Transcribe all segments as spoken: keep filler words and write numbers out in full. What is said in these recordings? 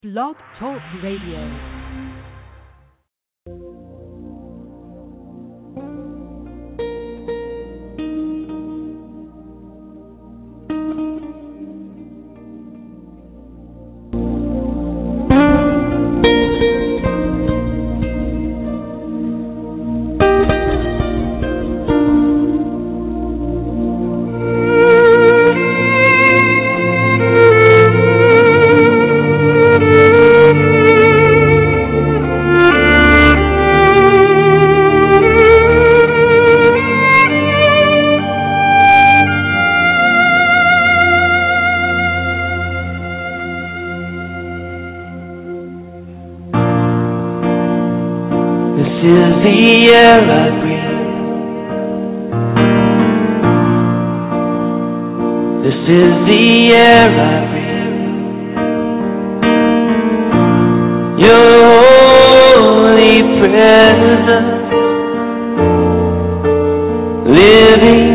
Blog Talk Radio. The air I breathe. This is the air I breathe. Your holy presence living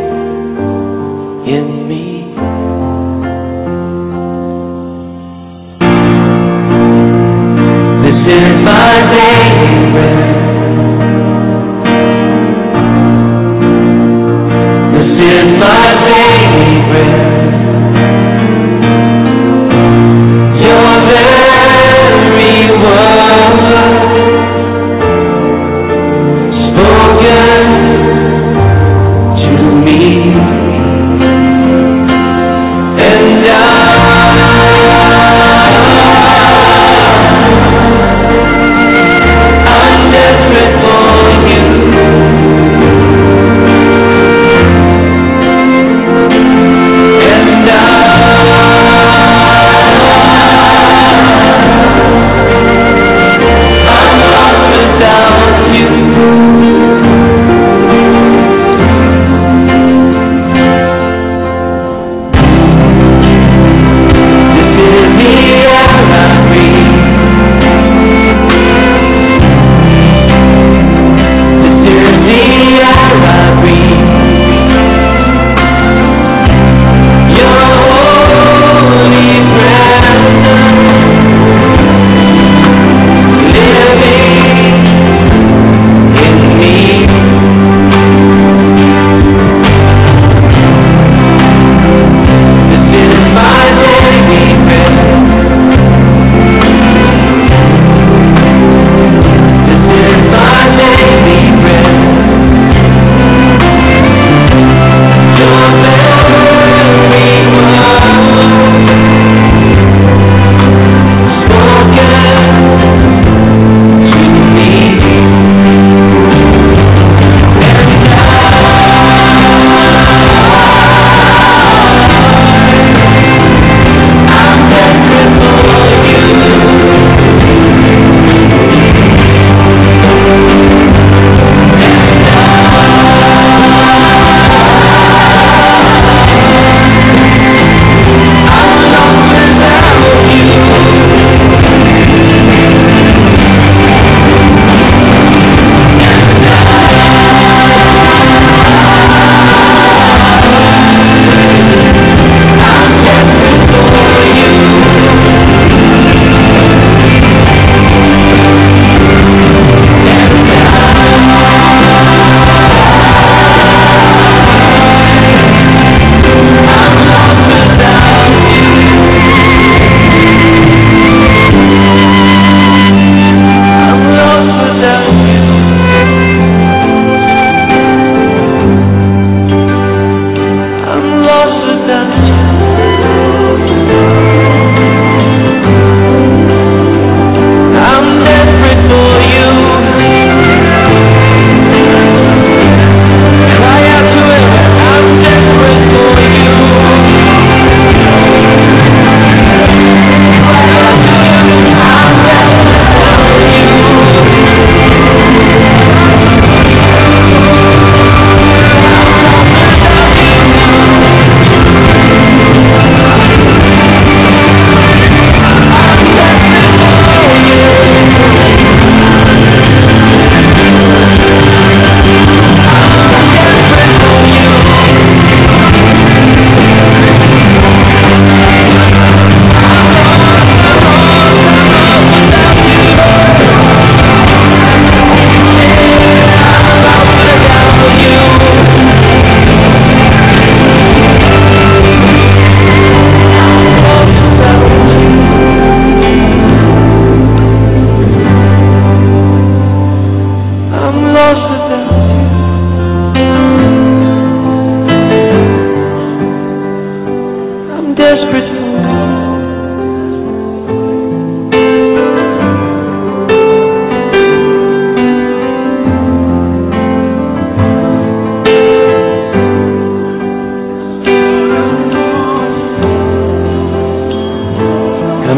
in me. This is my daily bread. This is my daily bread. Your very word spoken to me, and I, I'm desperate for you.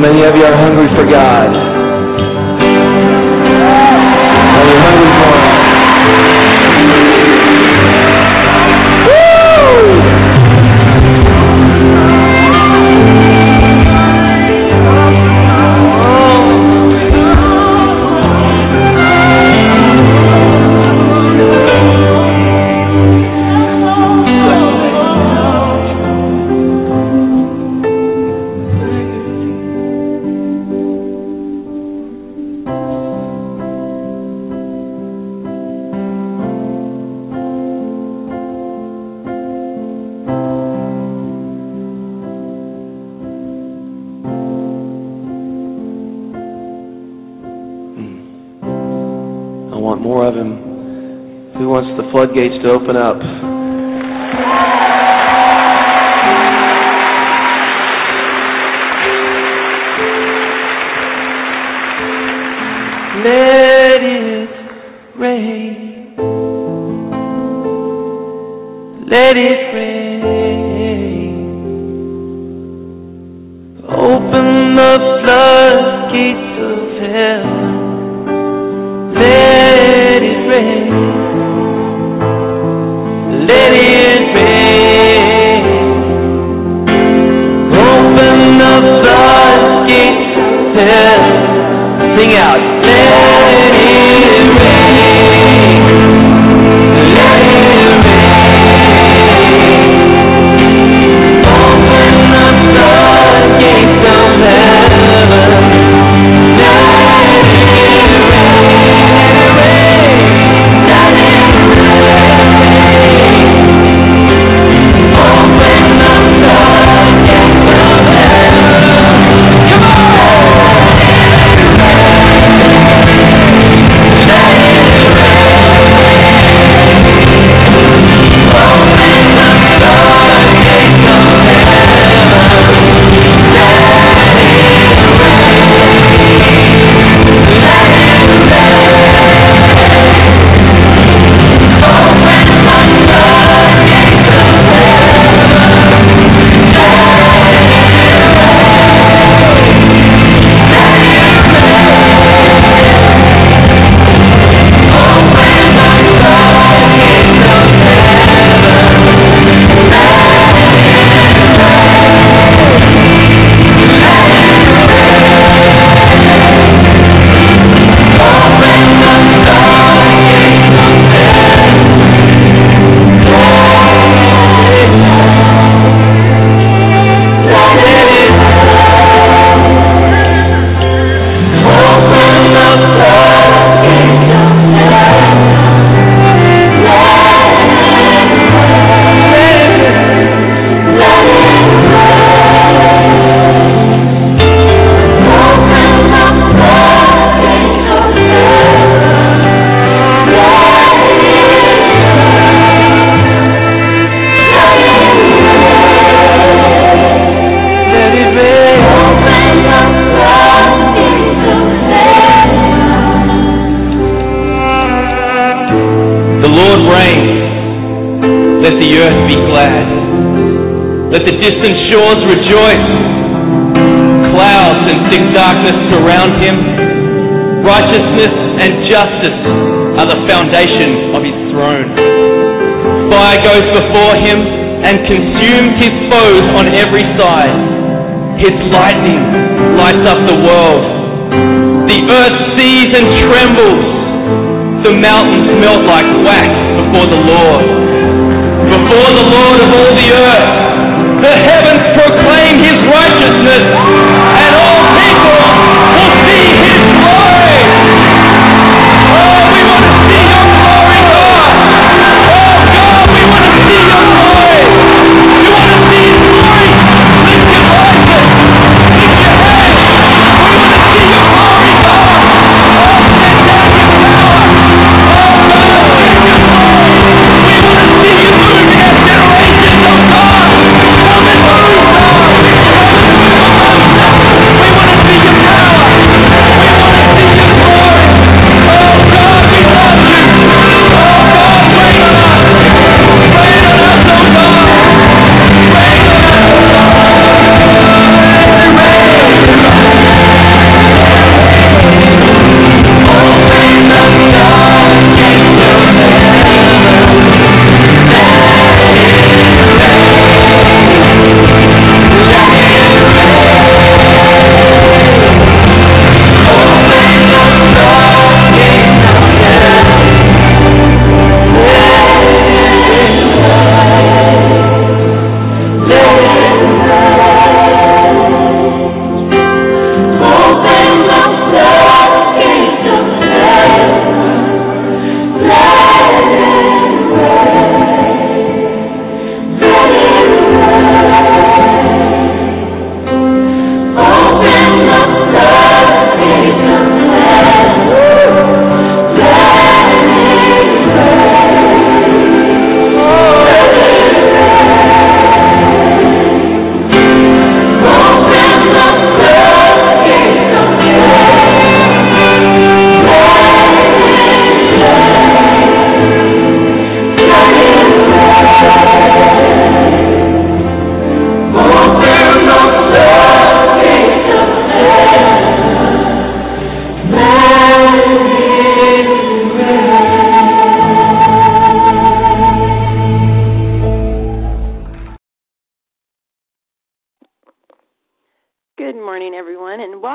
many of you are hungry for God? Are you hungry for Him? More of Him. Who wants the floodgates to open up? Let it rain. Let it rain. Open the floodgates of heaven. Let it rain, let it rain. Open the floodgates of heaven. Sing out, let it rain, let it rain. Open the floodgates of heaven. Let it Let the earth be glad. Let the distant shores rejoice. Clouds and thick darkness surround him. Righteousness and justice are the foundation of his throne. Fire goes before him and consumes his foes on every side. His lightning lights up the world. The earth sees and trembles. The mountains melt like wax before the Lord. Before the Lord of all the earth, the heavens proclaim his righteousness, and all people will see his glory. Oh, we want to see your glory, God. Oh, God, we want to see your glory. You want to see his glory? Lift your voices. Lift your hands. We want to see your glory, God. Oh, send down your power. Oh, God, send your glory. We want to see you move in our generations, oh God. Come and move, God. We want to see your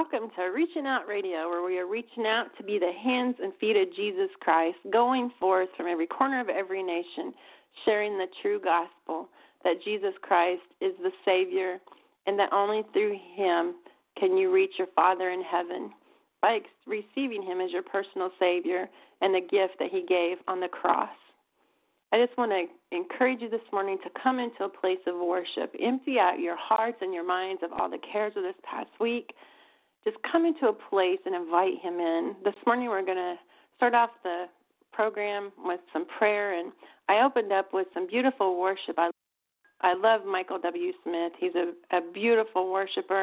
welcome to Reaching Out Radio, where we are reaching out to be the hands and feet of Jesus Christ, going forth from every corner of every nation, sharing the true gospel that Jesus Christ is the Savior and that only through Him can you reach your Father in heaven by ex- receiving Him as your personal Savior and the gift that He gave on the cross. I just want to encourage you this morning to come into a place of worship. Empty out your hearts and your minds of all the cares of this past week. Just come into a place and invite Him in. This morning we're going to start off the program with some prayer, and I opened up with some beautiful worship. I, I love Michael W. Smith. He's a, a beautiful worshiper,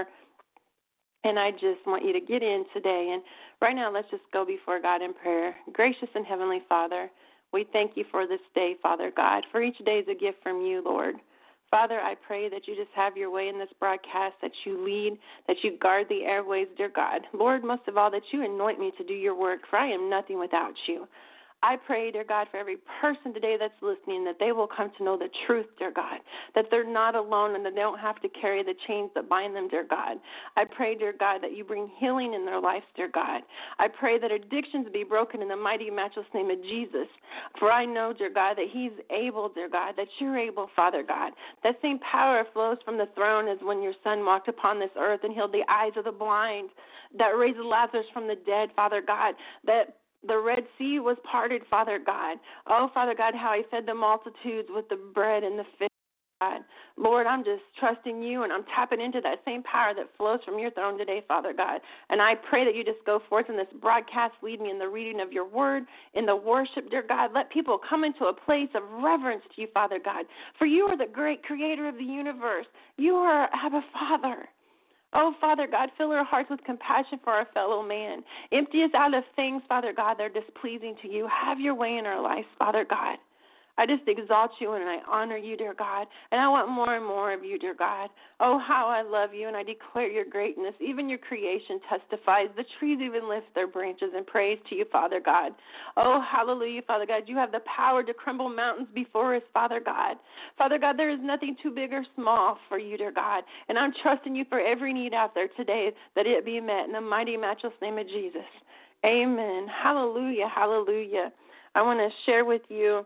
and I just want you to get in today. And right now, let's just go before God in prayer. Gracious and Heavenly Father, we thank you for this day, Father God, for each day is a gift from you, Lord. Father, I pray that you just have your way in this broadcast, that you lead, that you guard the airways, dear God. Lord, most of all, that you anoint me to do your work, for I am nothing without you. I pray, dear God, for every person today that's listening, that they will come to know the truth, dear God, that they're not alone and that they don't have to carry the chains that bind them, dear God. I pray, dear God, that you bring healing in their lives, dear God. I pray that addictions be broken in the mighty, matchless name of Jesus, for I know, dear God, that He's able, dear God, that you're able, Father God. That same power flows from the throne as when your Son walked upon this earth and healed the eyes of the blind, that raised Lazarus from the dead, Father God, that the Red Sea was parted, Father God. Oh, Father God, how He fed the multitudes with the bread and the fish, God. Lord, I'm just trusting you, and I'm tapping into that same power that flows from your throne today, Father God. And I pray that you just go forth in this broadcast, lead me in the reading of your word, in the worship, dear God. Let people come into a place of reverence to you, Father God. For you are the great creator of the universe. You are Abba, Father. Oh, Father God, fill our hearts with compassion for our fellow man. Empty us out of things, Father God, that are displeasing to you. Have your way in our lives, Father God. I just exalt you and I honor you, dear God, and I want more and more of you, dear God. Oh, how I love you, and I declare your greatness. Even your creation testifies. The trees even lift their branches in praise to you, Father God. Oh, hallelujah, Father God. You have the power to crumble mountains before us, Father God. Father God, there is nothing too big or small for you, dear God, and I'm trusting you for every need out there today, that it be met in the mighty, matchless name of Jesus. Amen. Hallelujah, hallelujah. I want to share with you,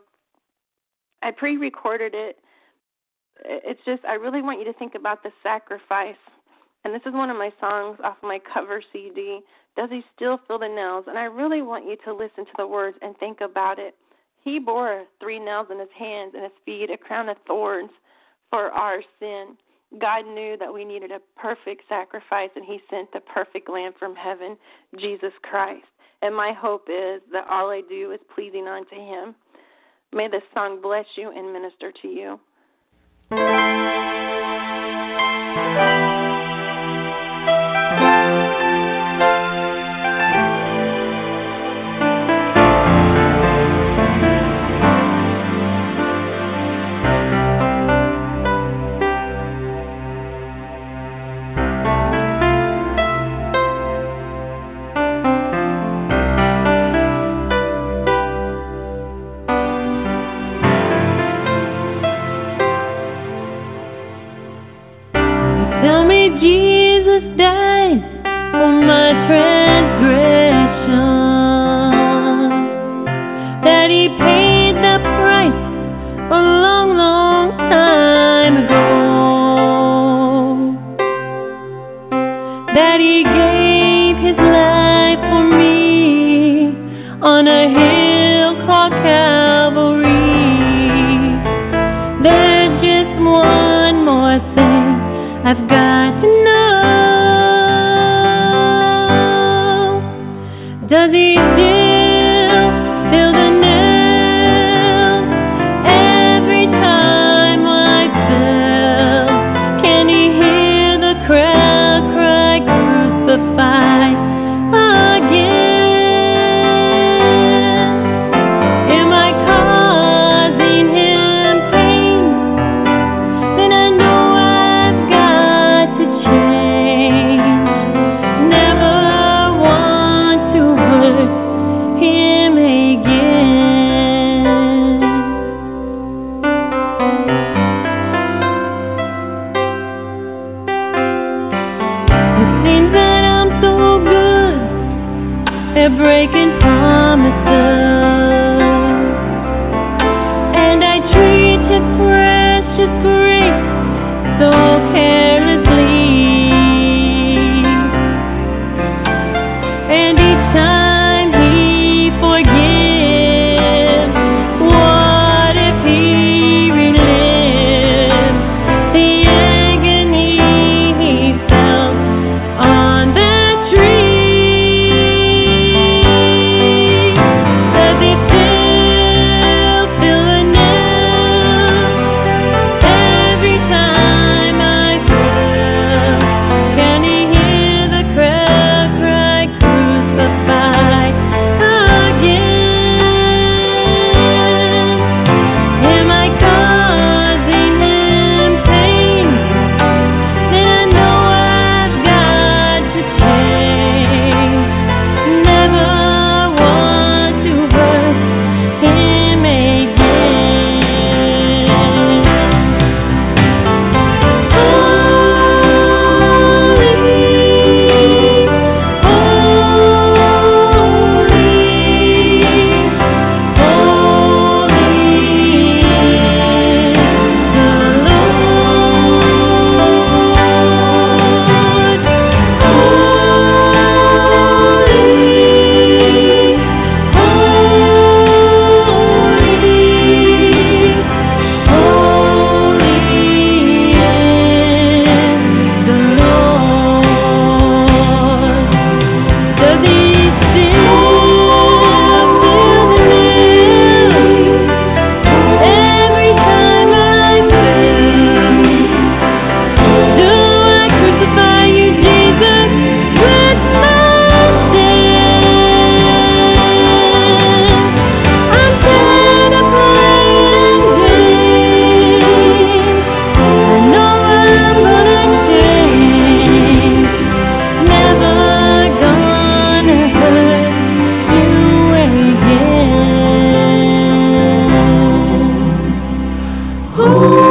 I pre-recorded it. It's just, I really want you to think about the sacrifice. And this is one of my songs off my cover C D, Does He Still Feel the Nails? And I really want you to listen to the words and think about it. He bore three nails in His hands and His feet, a crown of thorns for our sin. God knew that we needed a perfect sacrifice, and He sent the perfect Lamb from heaven, Jesus Christ. And my hope is that all I do is pleasing unto Him. May this song bless you and minister to you. Him again. They're breaking promises, and I treat His precious grace so carelessly. And each time He forgives, what if He relives the agony He felt on that tree? Does He still feel the nail every time I feel? Can He hear the crowd cry, crucify again? Am I causing Him pain? Then I know I've got to change. Never want to hurt Him again. Does He still feel the nail every time I feel? Do I crucify You, Jesus, with my sin? I'm tired of playing games. I know I'm gonna change. Never gonna hurt You again. Holy,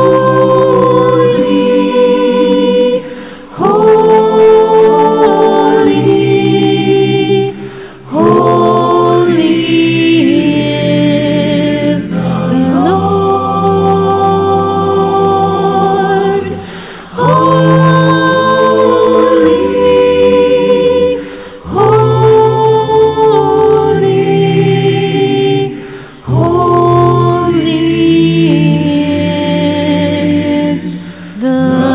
holy, holy is the Lord. Holy, holy, holy is the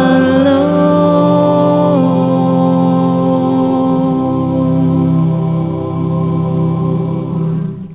Lord.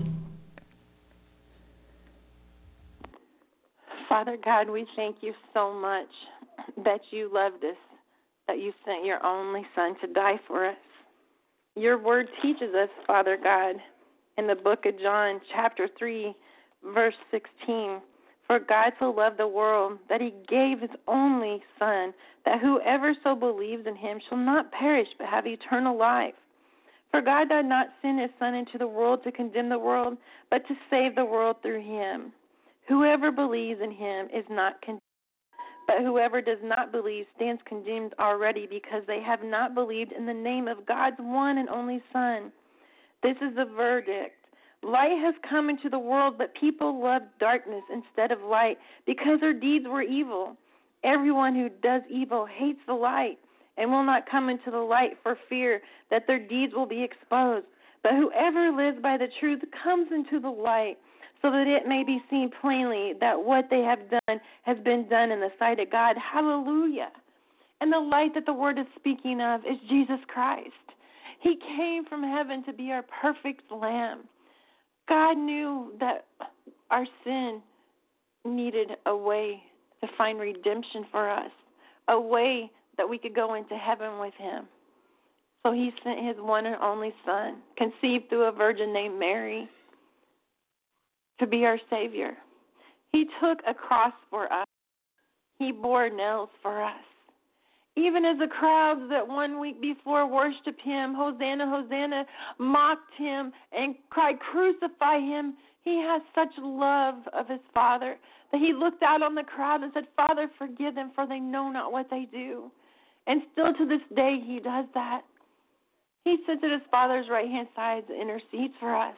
Father God, we thank You so much that You loved us, that You sent Your only Son to die for us. Your word teaches us, Father God, in the book of John, chapter three, verse sixteen, for God so loved the world that He gave His only Son, that whoever so believes in Him shall not perish but have eternal life. For God did not send His Son into the world to condemn the world, but to save the world through Him. Whoever believes in Him is not condemned, but whoever does not believe stands condemned already, because they have not believed in the name of God's one and only Son. This is the verdict. Light has come into the world, but people loved darkness instead of light because their deeds were evil. Everyone who does evil hates the light and will not come into the light for fear that their deeds will be exposed. But whoever lives by the truth comes into the light, so that it may be seen plainly that what they have done has been done in the sight of God. Hallelujah. And the light that the Word is speaking of is Jesus Christ. He came from heaven to be our perfect Lamb. God knew that our sin needed a way to find redemption for us, a way that we could go into heaven with Him. So He sent His one and only Son, conceived through a virgin named Mary, to be our Savior. He took a cross for us. He bore nails for us. Even as the crowds that one week before worshiped Him, Hosanna, Hosanna, mocked Him and cried, crucify Him, He has such love of His Father that He looked out on the crowd and said, Father, forgive them, for they know not what they do. And still to this day He does that. He sits at his Father's right-hand side and intercedes for us.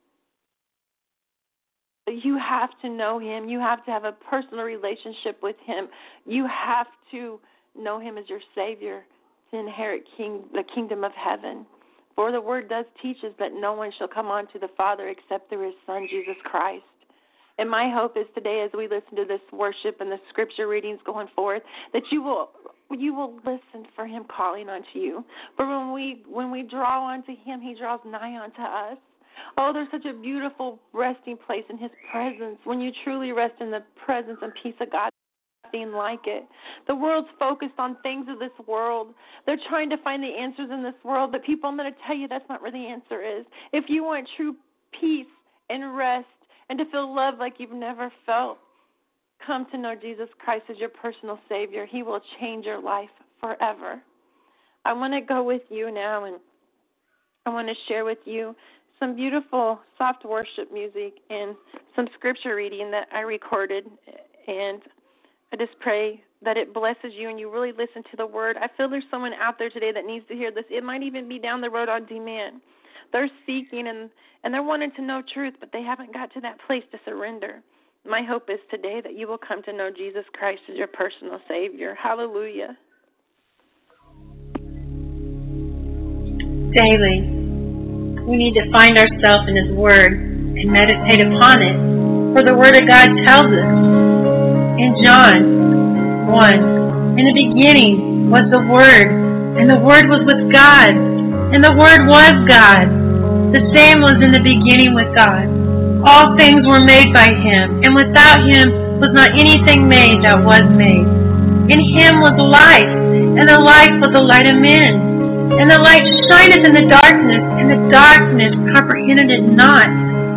You have to know him. You have to have a personal relationship with him. You have to know him as your Savior to inherit king, the kingdom of heaven. For the word does teach us that no one shall come unto the Father except through his Son, Jesus Christ. And my hope is today, as we listen to this worship and the scripture readings going forth, that you will you will listen for him calling unto you. For when we when we draw unto him, he draws nigh unto us. Oh, there's such a beautiful resting place in his presence. When you truly rest in the presence and peace of God, nothing like it. The world's focused on things of this world. They're trying to find the answers in this world, but people, I'm going to tell you that's not where the answer is. If you want true peace and rest and to feel love like you've never felt, come to know Jesus Christ as your personal Savior. He will change your life forever. I want to go with you now, and I want to share with you some beautiful soft worship music and some scripture reading that I recorded, and I just pray that it blesses you and you really listen to the word. I feel there's someone out there today that needs to hear this. It might even be down the road on demand. They're seeking and, and they're wanting to know truth, but they haven't got to that place to surrender. My hope is today that you will come to know Jesus Christ as your personal Savior. Hallelujah. Daily, we need to find ourselves in his word and meditate upon it. For the word of God tells us in John one, in the beginning was the word, and the word was with God, and the word was God. The same was in the beginning with God. All things were made by him, and without him was not anything made that was made. In him was life, and the life was the light of men. And the light shineth in the darkness, and the darkness comprehended it not.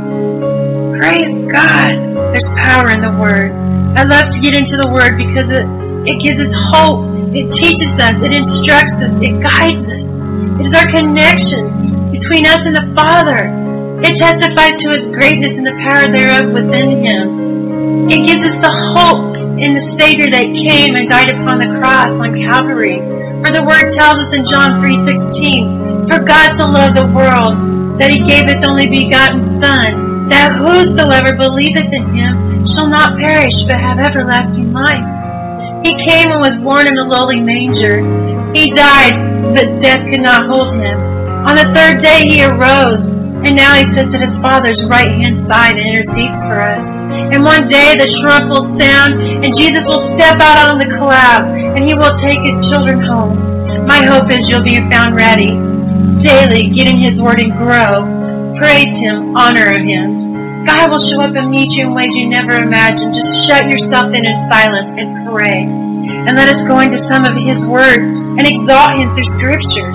Praise God. There's power in the Word. I love to get into the Word because it, it gives us hope. It teaches us. It instructs us. It guides us. It is our connection between us and the Father. It testifies to his greatness and the power thereof within him. It gives us the hope in the Savior that came and died upon the cross on Calvary. For the word tells us in John three sixteen, for God so loved the world that he gave his only begotten Son, that whosoever believeth in him shall not perish but have everlasting life. He came and was born in a lowly manger. He died, but death could not hold him. On the third day he arose, and now he sits at his Father's right-hand side and intercedes for us. And one day the trump will sound, and Jesus will step out on the cloud, and he will take his children home. My hope is you'll be found ready. Daily, get in his word and grow. Praise him, honor him. God will show up and meet you in ways you never imagined. Just shut yourself in in silence and pray. And let us go into some of his words and exalt him through scriptures.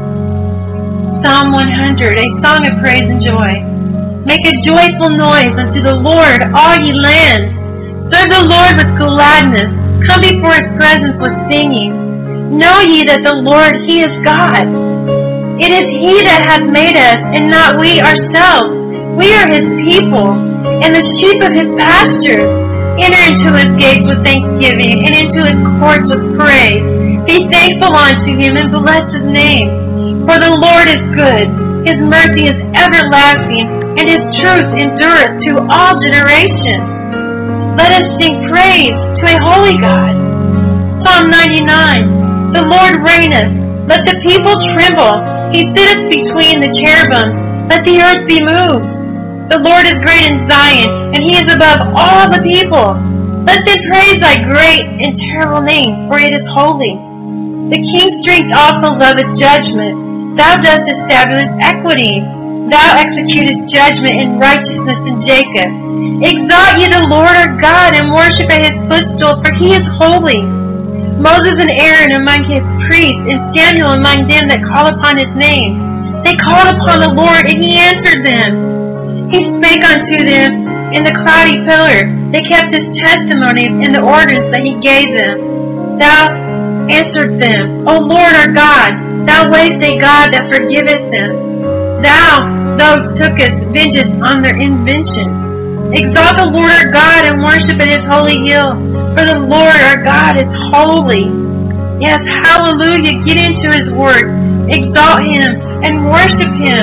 Psalm one hundred, a song of praise and joy. Make a joyful noise unto the Lord, all ye lands. Serve the Lord with gladness. Come before his presence with singing. Know ye that the Lord, he is God. It is he that hath made us, and not we ourselves. We are his people, and the sheep of his pastures. Enter into his gates with thanksgiving, and into his courts with praise. Be thankful unto him, and bless his name. For the Lord is good. His mercy is everlasting, and his truth endureth to all generations. Let us sing praise to a holy God. Psalm ninety-nine. The Lord reigneth. Let the people tremble. He sitteth between the cherubim. Let the earth be moved. The Lord is great in Zion, and he is above all the people. Let them praise thy great and terrible name, for it is holy. The king's strength also loveth judgment. Thou dost establish equity. Thou executest judgment and righteousness in Jacob. Exalt ye the Lord our God, and worship at his footstool, for he is holy. Moses and Aaron among his priests, and Samuel among them that call upon his name. They called upon the Lord, and he answered them. He spake unto them in the cloudy pillar. They kept his testimonies and the ordinance that he gave them. Thou answered them, O Lord our God, thou wast a God that forgiveth them. Thou, thou tookest vengeance on their invention. Exalt the Lord our God and worship at his holy hill, for the Lord our God is holy. Yes, hallelujah. Get into his word. Exalt him. and worship Him.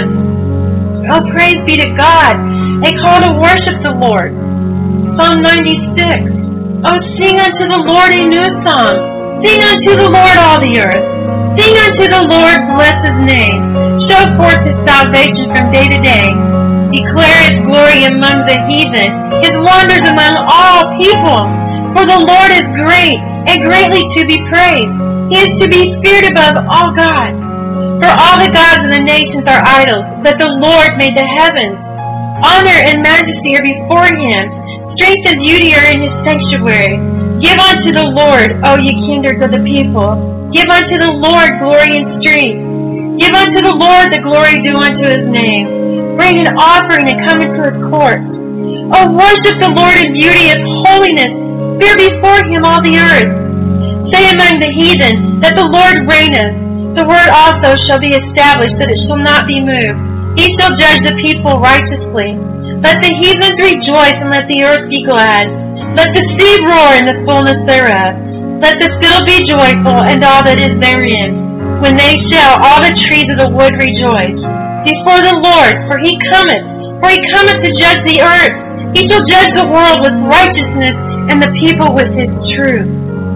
Oh, praise be to God. A call to worship the Lord. Psalm ninety-six. Oh, sing unto the Lord a new song. Sing unto the Lord all the earth. Sing unto the Lord, bless His name. Show forth His salvation from day to day. Declare His glory among the heathen, His wonders among all people. For the Lord is great, and greatly to be praised. He is to be feared above all gods. For all the gods of the nations are idols, but the Lord made the heavens. Honor and majesty are before Him. Strength and beauty are in His sanctuary. Give unto the Lord, O ye kindreds of the people. Give unto the Lord glory and strength. Give unto the Lord the glory due unto His name. Bring an offering and come into His courts. O worship the Lord in beauty of holiness. Fear before Him all the earth. Say among the heathen that the Lord reigneth. The word also shall be established, that it shall not be moved. He shall judge the people righteously. Let the heathens rejoice, and let the earth be glad. Let the sea roar in the fullness thereof. Let the field be joyful, and all that is therein. When they shall all the trees of the wood rejoice before the Lord, for He cometh, for He cometh to judge the earth. He shall judge the world with righteousness, and the people with His truth.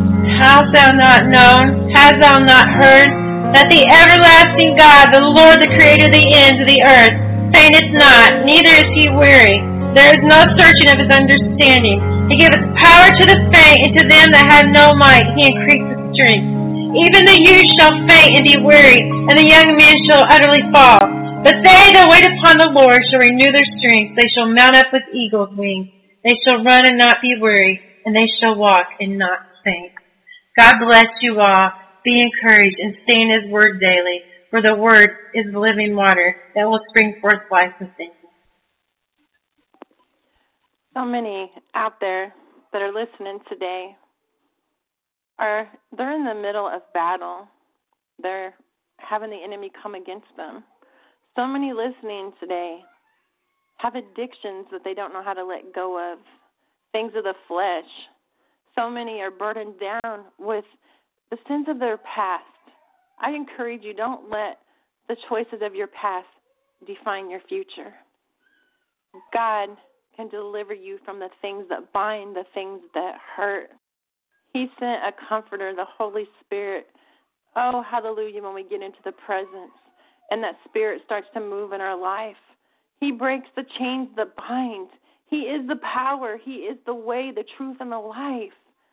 Hast thou not known? Hast thou not heard? That the everlasting God, the Lord, the Creator of the ends of the earth, fainteth not, neither is He weary. There is no searching of His understanding. He giveth power to the faint, and to them that have no might He increaseth strength. Even the youth shall faint and be weary, and the young men shall utterly fall. But they that wait upon the Lord shall renew their strength. They shall mount up with eagles' wings. They shall run and not be weary, and they shall walk and not faint. God bless you all. Be encouraged and stay in His Word daily, for the Word is living water that will spring forth life within you. So many out there that are listening today are they're in the middle of battle. They're having the enemy come against them. So many listening today have addictions that they don't know how to let go of, things of the flesh. So many are burdened down with the sins of their past. I encourage you, don't let the choices of your past define your future. God can deliver you from the things that bind, the things that hurt. He sent a comforter, the Holy Spirit. Oh, hallelujah, when we get into the presence and that Spirit starts to move in our life. He breaks the chains that bind. He is the power. He is the way, the truth, and the life.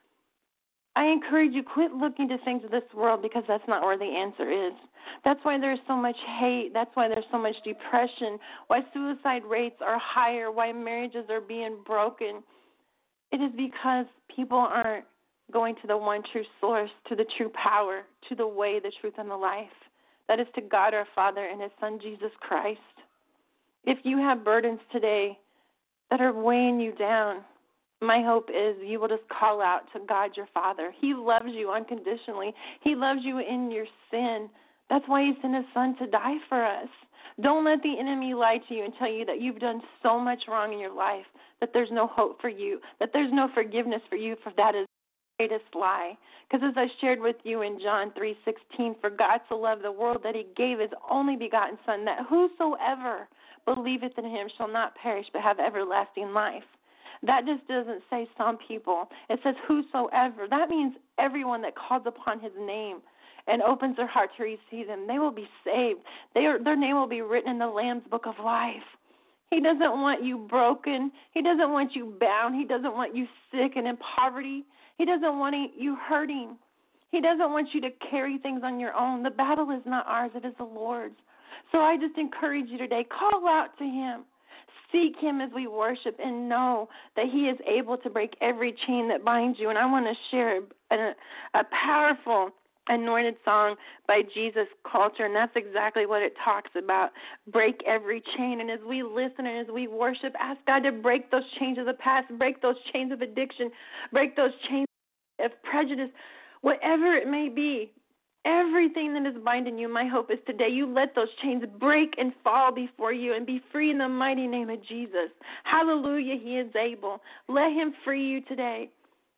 I encourage you, quit looking to things of this world because that's not where the answer is. That's why there's so much hate. That's why there's so much depression, why suicide rates are higher, why marriages are being broken. It is because people aren't going to the one true source, to the true power, to the way, the truth, and the life. That is to God our Father and His Son, Jesus Christ. If you have burdens today that are weighing you down, my hope is you will just call out to God your Father. He loves you unconditionally. He loves you in your sin. That's why He sent His Son to die for us. Don't let the enemy lie to you and tell you that you've done so much wrong in your life, that there's no hope for you, that there's no forgiveness for you, for that is the greatest lie. Because as I shared with you in John three sixteen, for God so loved the world that He gave His only begotten Son, that whosoever believeth in Him shall not perish but have everlasting life. That just doesn't say some people. It says whosoever. That means everyone that calls upon His name and opens their heart to receive Him. They will be saved. They are, their name will be written in the Lamb's Book of Life. He doesn't want you broken. He doesn't want you bound. He doesn't want you sick and in poverty. He doesn't want you hurting. He doesn't want you to carry things on your own. The battle is not ours. It is the Lord's. So I just encourage you today, call out to Him. Seek Him as we worship and know that He is able to break every chain that binds you. And I want to share a, a powerful anointed song by Jesus Culture, and that's exactly what it talks about, break every chain. And as we listen and as we worship, ask God to break those chains of the past, break those chains of addiction, break those chains of prejudice, whatever it may be. Everything that is binding you, my hope is today you let those chains break and fall before you and be free in the mighty name of Jesus. Hallelujah, He is able. Let Him free you today.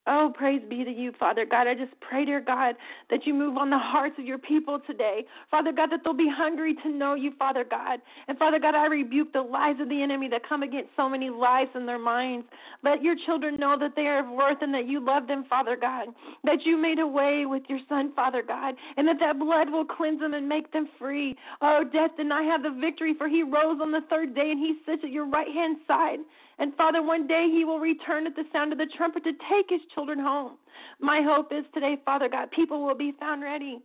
Oh, praise be to you, Father God. I just pray, dear God, that you move on the hearts of your people today. Father God, that they'll be hungry to know you, Father God. And Father God, I rebuke the lies of the enemy that come against so many lies in their minds. Let your children know that they are of worth and that you love them, Father God. That you made a way with your Son, Father God, and that that blood will cleanse them and make them free. Oh, death did not have the victory, for he rose on the third day and he sits at your right-hand side. And, Father, one day he will return at the sound of the trumpet to take his children home. My hope is today, Father God, people will be found ready.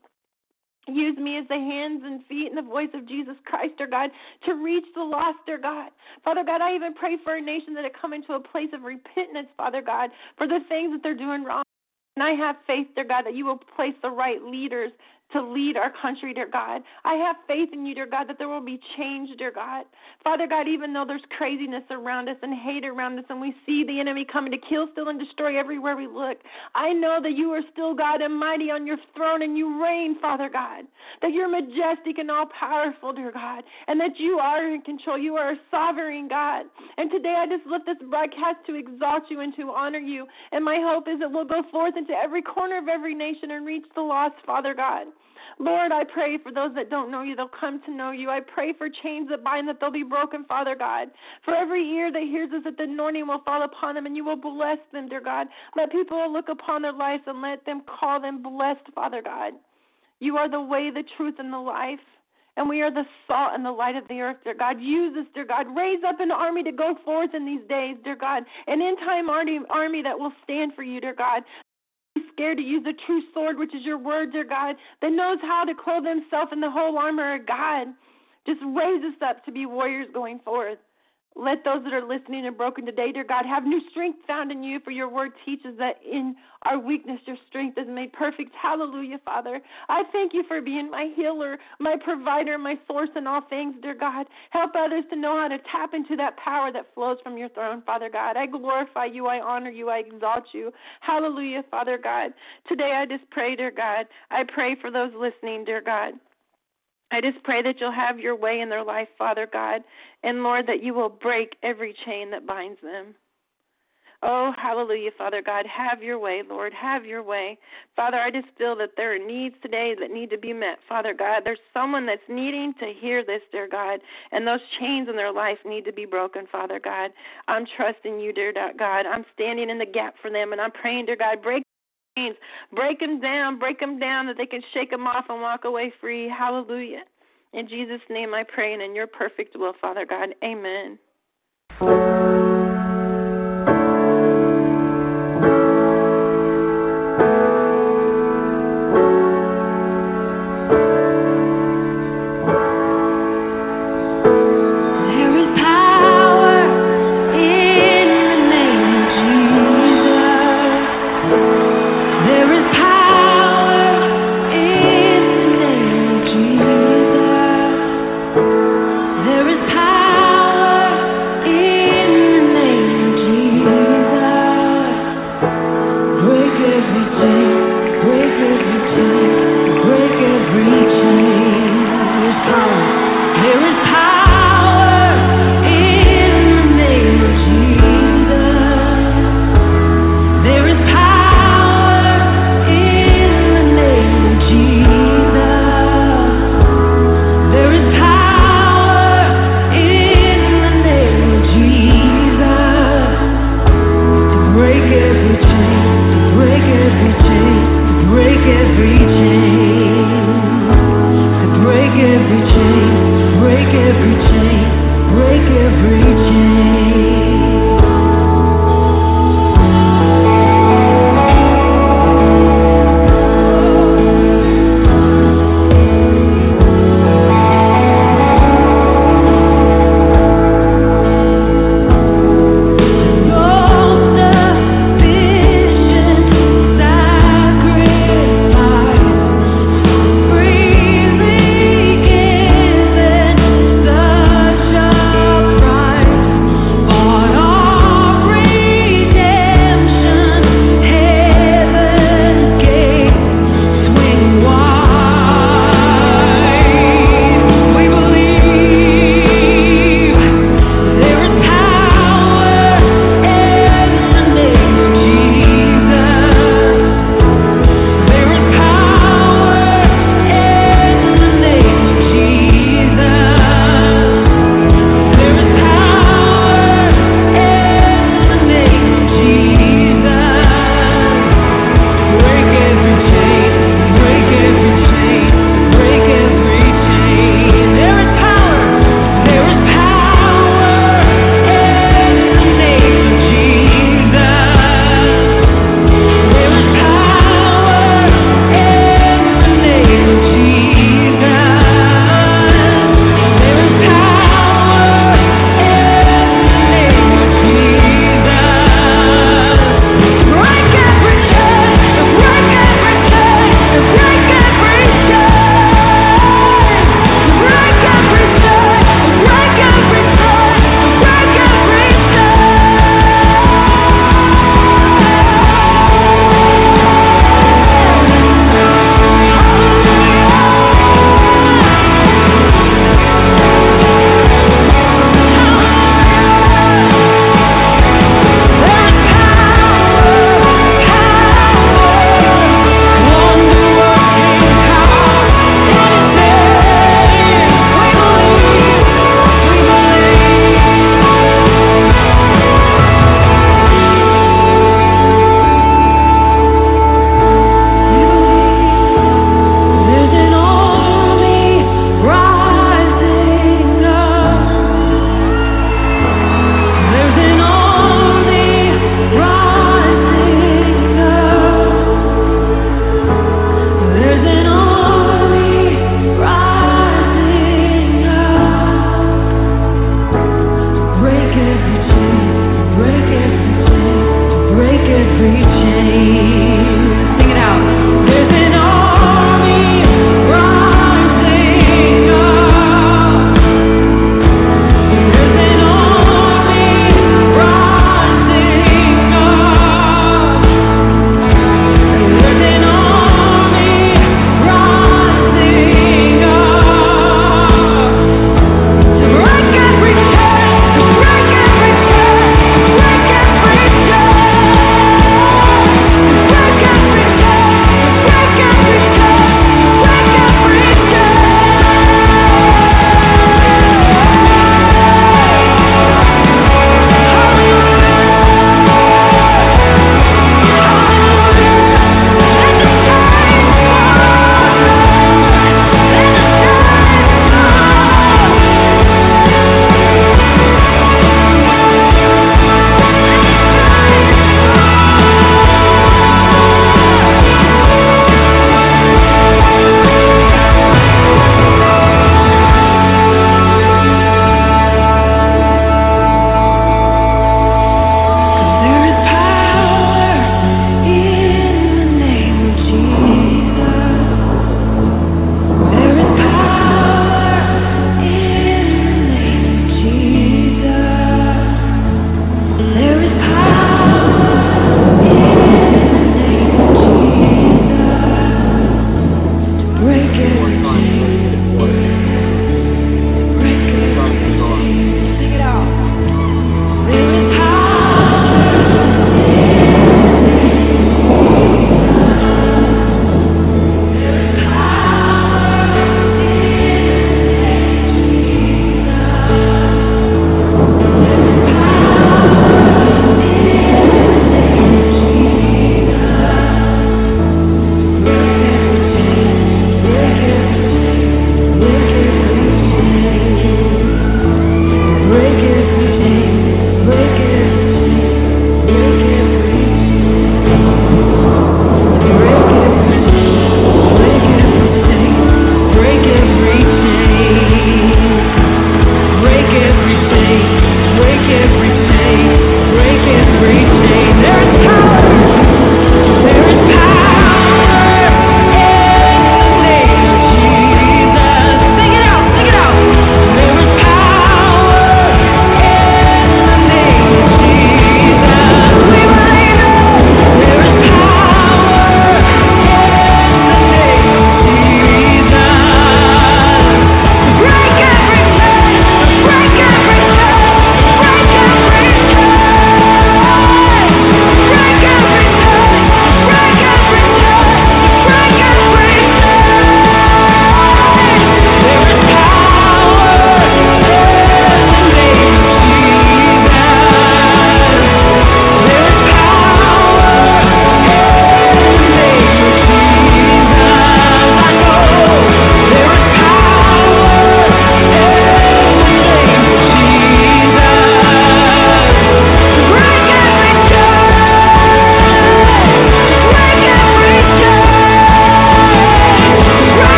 Use me as the hands and feet and the voice of Jesus Christ, dear God, to reach the lost, dear God. Father God, I even pray for a nation that have come into a place of repentance, Father God, for the things that they're doing wrong. And I have faith, dear God, that you will place the right leaders to lead our country, dear God. I have faith in you, dear God, that there will be change, dear God. Father God, even though there's craziness around us and hate around us and we see the enemy coming to kill, steal, and destroy everywhere we look, I know that you are still God and mighty on your throne and you reign, Father God, that you're majestic and all-powerful, dear God, and that you are in control. You are a sovereign God. And today I just lift this broadcast to exalt you and to honor you. And my hope is that we'll go forth into every corner of every nation and reach the lost, Father God. Lord, I pray for those that don't know you, they'll come to know you. I pray for chains that bind, that they'll be broken, Father God. For every ear that hears us, that the anointing will fall upon them, and you will bless them, dear God. Let people look upon their lives and let them call them blessed, Father God. You are the way, the truth, and the life. And we are the salt and the light of the earth, dear God. Use us, dear God. Raise up an army to go forth in these days, dear God. An end-time army, army that will stand for you, dear God. Scared to use the true sword, which is your word, dear God, that knows how to clothe himself in the whole armor of God. Just raise us up to be warriors going forth. Let those that are listening and broken today, dear God, have new strength found in you, for your word teaches that in our weakness your strength is made perfect. Hallelujah, Father. I thank you for being my healer, my provider, my source in all things, dear God. Help others to know how to tap into that power that flows from your throne, Father God. I glorify you, I honor you, I exalt you. Hallelujah, Father God. Today I just pray, dear God, I pray for those listening, dear God. I just pray that you'll have your way in their life, Father God, and, Lord, that you will break every chain that binds them. Oh, hallelujah, Father God. Have your way, Lord. Have your way. Father, I just feel that there are needs today that need to be met, Father God. There's someone that's needing to hear this, dear God, and those chains in their life need to be broken, Father God. I'm trusting you, dear God. I'm standing in the gap for them, and I'm praying, dear God, break Break them down, break them down, that they can shake them off and walk away free. Hallelujah. In Jesus' name I pray, and in your perfect will, Father God. Amen. Breathe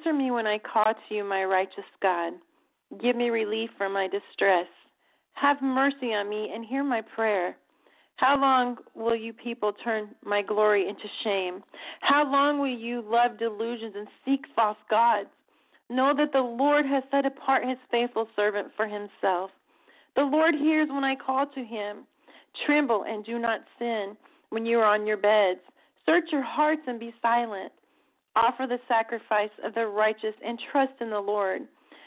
Answer me when I call to you, my righteous God. Give me relief from my distress. Have mercy on me and hear my prayer. How long will you people turn my glory into shame? How long will you love delusions and seek false gods? Know that the Lord has set apart his faithful servant for himself. The Lord hears when I call to him. Tremble and do not sin when you are on your beds. Search your hearts and be silent. Offer the sacrifice of the righteous and trust in the Lord.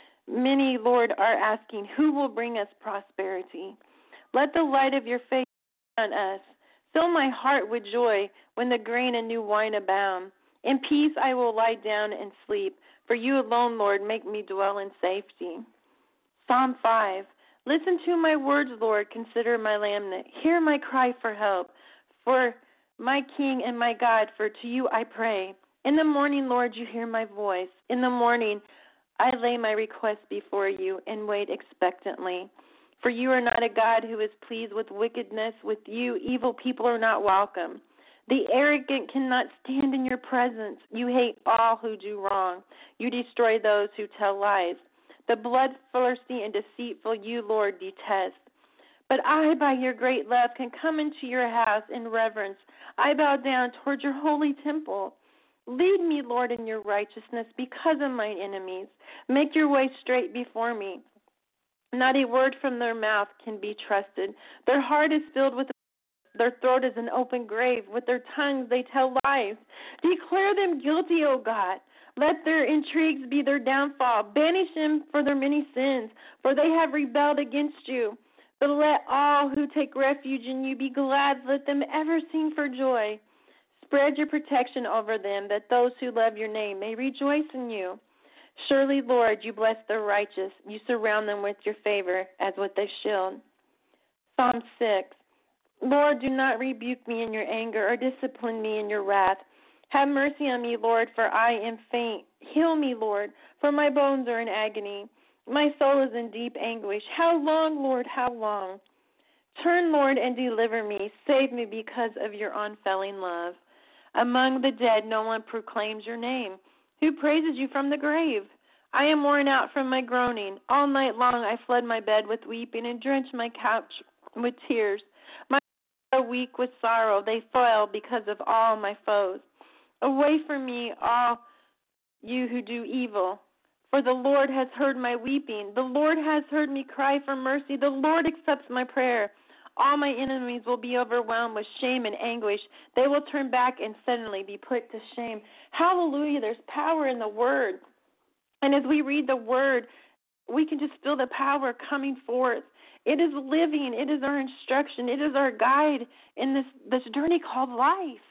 Many, Lord, are asking, who will bring us prosperity? Let the light of your face shine on us. Fill my heart with joy when the grain and new wine abound. In peace I will lie down and sleep, for you alone, Lord, make me dwell in safety. Psalm five. Listen to my words, Lord. Consider my lament. Hear my cry for help, for my King and my God, for to you I pray. In the morning, Lord, you hear my voice. In the morning, I lay my request before you and wait expectantly. For you are not a God who is pleased with wickedness. With you, evil people are not welcome. The arrogant cannot stand in your presence. You hate all who do wrong. You destroy those who tell lies. The bloodthirsty and deceitful you, Lord, detest. But I, by your great love, can come into your house in reverence. I bow down toward your holy temple. Lead me, Lord, in your righteousness because of my enemies. Make your way straight before me. Not a word from their mouth can be trusted. Their heart is filled with their throat is an open grave. With their tongues they tell lies. Declare them guilty, O God. Let their intrigues be their downfall. Banish them for their many sins, for they have rebelled against you. But let all who take refuge in you be glad. Let them ever sing for joy. Spread your protection over them, that those who love your name may rejoice in you. Surely, Lord, you bless the righteous. You surround them with your favor as with a shield. Psalm six. Lord, do not rebuke me in your anger or discipline me in your wrath. Have mercy on me, Lord, for I am faint. Heal me, Lord, for my bones are in agony. My soul is in deep anguish. How long, Lord, how long? Turn, Lord, and deliver me. Save me because of your unfailing love. Among the dead, no one proclaims your name. Who praises you from the grave? I am worn out from my groaning. All night long I fled my bed with weeping and drenched my couch with tears. My eyes are weak with sorrow. They fail because of all my foes. Away from me, all you who do evil. For the Lord has heard my weeping. The Lord has heard me cry for mercy. The Lord accepts my prayer. All my enemies will be overwhelmed with shame and anguish. They will turn back and suddenly be put to shame. Hallelujah, there's power in the word. And as we read the word, we can just feel the power coming forth. It is living. It is our instruction. It is our guide in this, this journey called life.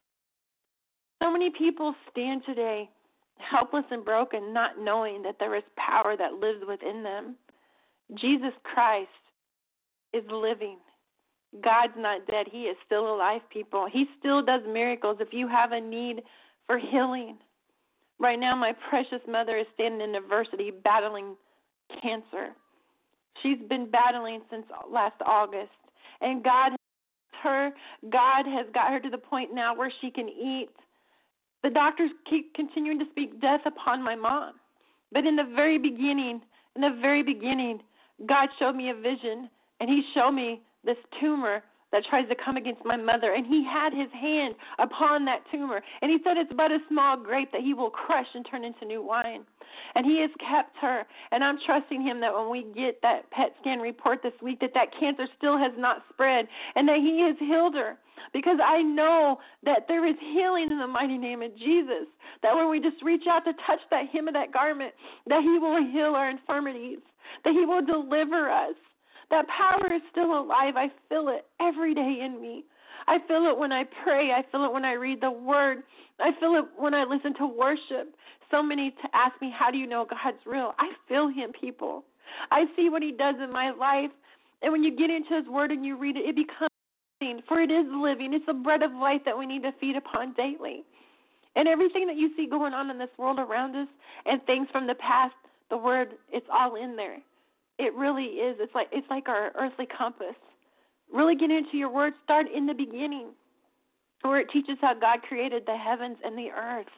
So many people stand today helpless and broken, not knowing that there is power that lives within them. Jesus Christ is living. God's not dead. He is still alive, people. He still does miracles if you have a need for healing. Right now, my precious mother is standing in adversity battling cancer. She's been battling since last August. And God has her, God has got her to the point now where she can eat. The doctors keep continuing to speak death upon my mom. But in the very beginning, in the very beginning, God showed me a vision, and he showed me this tumor that tries to come against my mother, and he had his hand upon that tumor, and he said it's but a small grape that he will crush and turn into new wine. And he has kept her, and I'm trusting him that when we get that P E T scan report this week, that that cancer still has not spread, and that he has healed her, because I know that there is healing in the mighty name of Jesus, that when we just reach out to touch that hem of that garment, that he will heal our infirmities, that he will deliver us. That power is still alive. I feel it every day in me. I feel it when I pray. I feel it when I read the word. I feel it when I listen to worship. So many to ask me, how do you know God's real? I feel him, people. I see what he does in my life. And when you get into his word and you read it, it becomes living, for it is living. It's the bread of life that we need to feed upon daily. And everything that you see going on in this world around us and things from the past, the word, it's all in there. It really is. It's like it's like our earthly compass. Really get into your word. Start in the beginning, where it teaches how God created the heavens and the earth.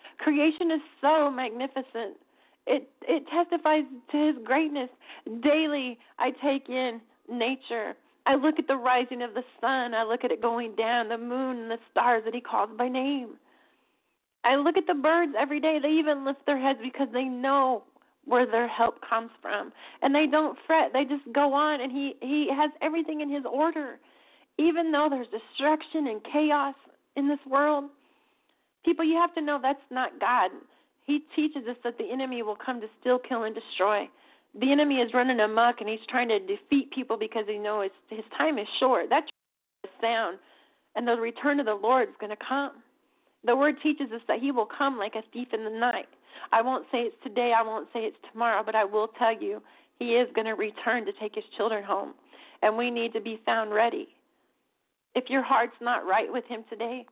Creation is so magnificent. It it testifies to his greatness. Daily, I take in nature. I look at the rising of the sun. I look at it going down, the moon and the stars that he calls by name. I look at the birds every day. They even lift their heads because they know where their help comes from. And they don't fret. They just go on, and he, he has everything in his order. Even though there's destruction and chaos in this world, people, you have to know that's not God. He teaches us that the enemy will come to steal, kill, and destroy. The enemy is running amok, and he's trying to defeat people because he knows his time is short. That is sound, and the return of the Lord is going to come. The word teaches us that he will come like a thief in the night. I won't say it's today, I won't say it's tomorrow, but I will tell you he is going to return to take his children home, and we need to be found ready. If your heart's not right with him today,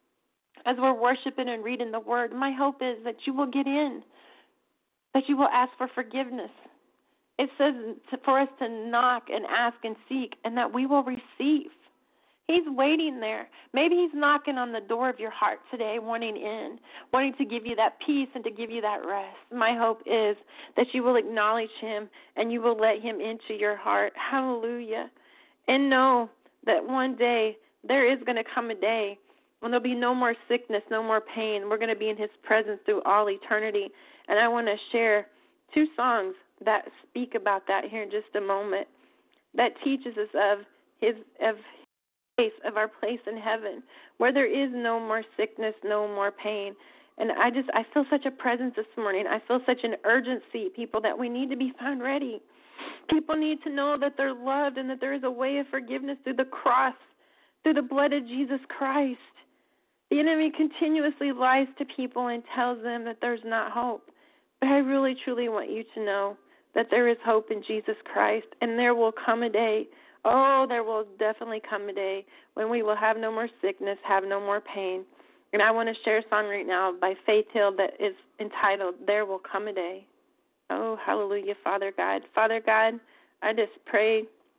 as we're worshiping and reading the word, my hope is that you will get in, that you will ask for forgiveness. It says to, for us to knock and ask and seek, and that we will receive. He's waiting there. Maybe he's knocking on the door of your heart today, wanting in, wanting to give you that peace and to give you that rest. My hope is that you will acknowledge him and you will let him into your heart. Hallelujah. And know that one day there is going to come a day when there'll be no more sickness, no more pain. We're going to be in his presence through all eternity. And I want to share two songs that speak about that here in just a moment, that teaches us of his of his place, of our place in heaven, where there is no more sickness, no more pain. And I just, I feel such a presence this morning. I feel such an urgency, people, that we need to be found ready. People need to know that they're loved and that there is a way of forgiveness through the cross, through the blood of Jesus Christ. The enemy continuously lies to people and tells them that there's not hope. But I really, truly want you to know that there is hope in Jesus Christ, and there will come a day, oh, there will definitely come a day when we will have no more sickness, have no more pain. And I want to share a song right now by Faith Hill that is entitled, There Will Come a Day. Oh, hallelujah, Father God. Father God, I just pray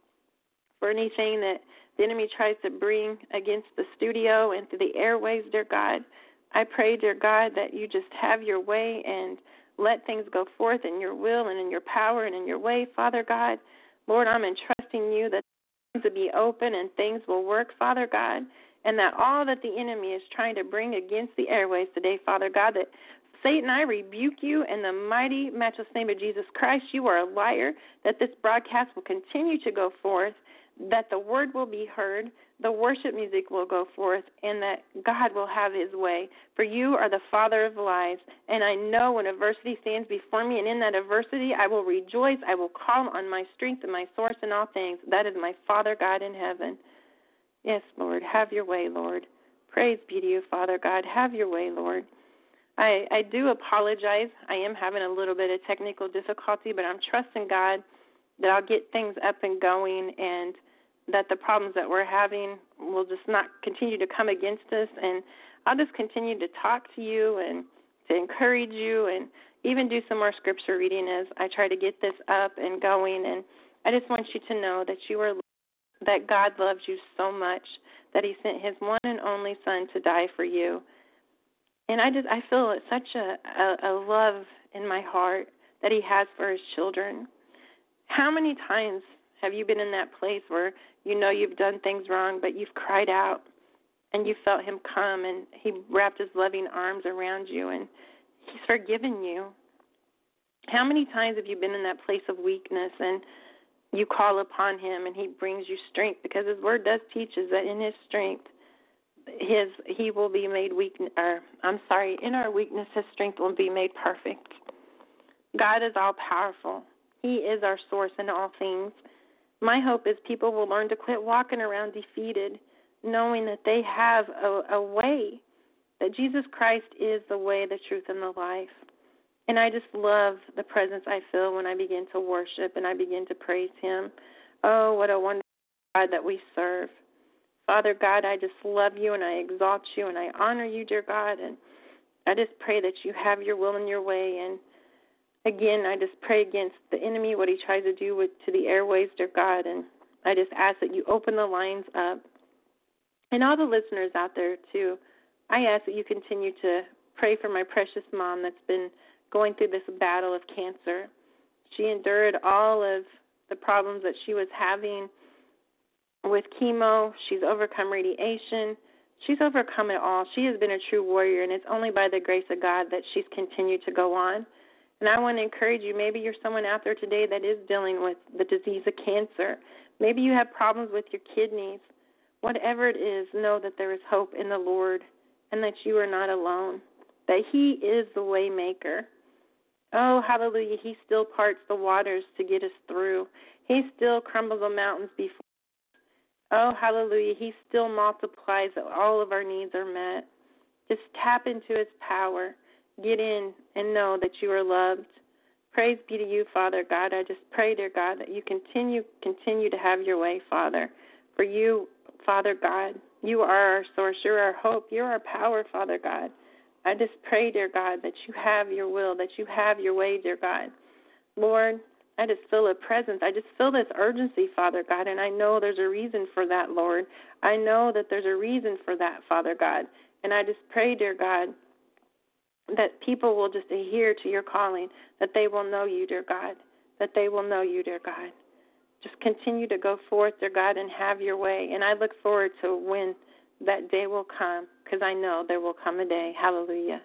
for anything that the enemy tries to bring against the studio and through the airwaves, dear God. I pray, dear God, that you just have your way and let things go forth in your will and in your power and in your way, Father God. Lord, I'm entrusting you that things will be open and things will work, Father God, and that all that the enemy is trying to bring against the airways today, Father God, that Satan, I rebuke you in the mighty, matchless name of Jesus Christ. You are a liar, that this broadcast will continue to go forth, that the word will be heard, the worship music will go forth, and that God will have his way. For you are the Father of lies, and I know when adversity stands before me, and in that adversity I will rejoice. I will call on my strength and my source in all things. That is my Father God in heaven. Yes, Lord, have your way, Lord. Praise be to you, Father God. Have your way, Lord. I, I do apologize. I am having a little bit of technical difficulty, but I'm trusting God that I'll get things up and going and that the problems that we're having will just not continue to come against us. And I'll just continue to talk to you and to encourage you and even do some more scripture reading as I try to get this up and going. And I just want you to know that you are, that God loves you so much that he sent his one and only son to die for you. And I just, I feel such a, a, a love in my heart that he has for his children. How many times have you been in that place where you know you've done things wrong, but you've cried out and you felt him come and he wrapped his loving arms around you and he's forgiven you? How many times have you been in that place of weakness and you call upon him and he brings you strength? Because his word does teach us that in his strength, his he will be made weak, or I'm sorry, in our weakness, his strength will be made perfect. God is all powerful. He is our source in all things. My hope is people will learn to quit walking around defeated, knowing that they have a, a way, that Jesus Christ is the way, the truth, and the life. And I just love the presence I feel when I begin to worship and I begin to praise him. Oh, what a wonderful God that we serve. Father God, I just love you and I exalt you and I honor you, dear God. And I just pray that you have your will and your way. And again, I just pray against the enemy, what he tries to do with to the airways, dear God. And I just ask that you open the lines up. And all the listeners out there, too, I ask that you continue to pray for my precious mom that's been going through this battle of cancer. She endured all of the problems that she was having with chemo. She's overcome radiation. She's overcome it all. She has been a true warrior, and it's only by the grace of God that she's continued to go on. And I want to encourage you, maybe you're someone out there today that is dealing with the disease of cancer. Maybe you have problems with your kidneys. Whatever it is, know that there is hope in the Lord and that you are not alone, that He is the way maker. Oh, hallelujah, He still parts the waters to get us through. He still crumbles the mountains before us. Oh, hallelujah, He still multiplies that all of our needs are met. Just tap into His power. Get in and know that you are loved. Praise be to you, Father God. I just pray, dear God, that you continue continue to have your way, Father. For you, Father God, you are our source. You're our hope. You're our power, Father God. I just pray, dear God, that you have your will, that you have your way, dear God. Lord, I just feel a presence. I just feel this urgency, Father God, and I know there's a reason for that, Lord. I know that there's a reason for that, Father God. And I just pray, dear God, that people will just adhere to your calling, that they will know you, dear God, that they will know you, dear God. Just continue to go forth, dear God, and have your way. And I look forward to when that day will come, because I know there will come a day. Hallelujah.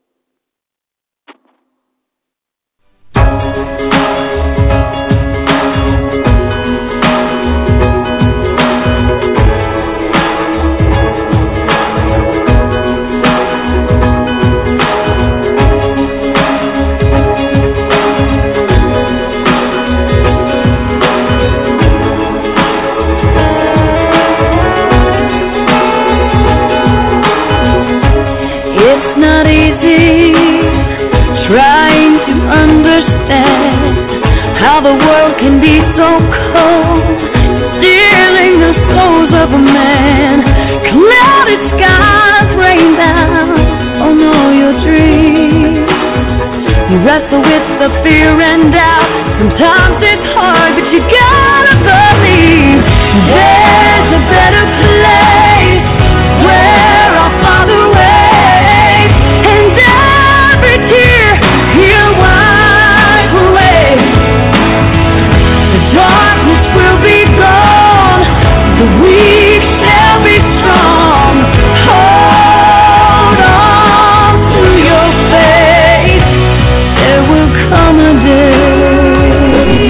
It's not easy trying to understand how the world can be so cold, stealing the souls of a man. Clouded skies rain down on all your dreams. You wrestle with the fear and doubt. Sometimes it's hard, but you gotta believe there's a better place where our Father waits, and every tear He'll wipe away. The darkness will be gone, the weak shall be strong. Hold on to your faith. There will come a day.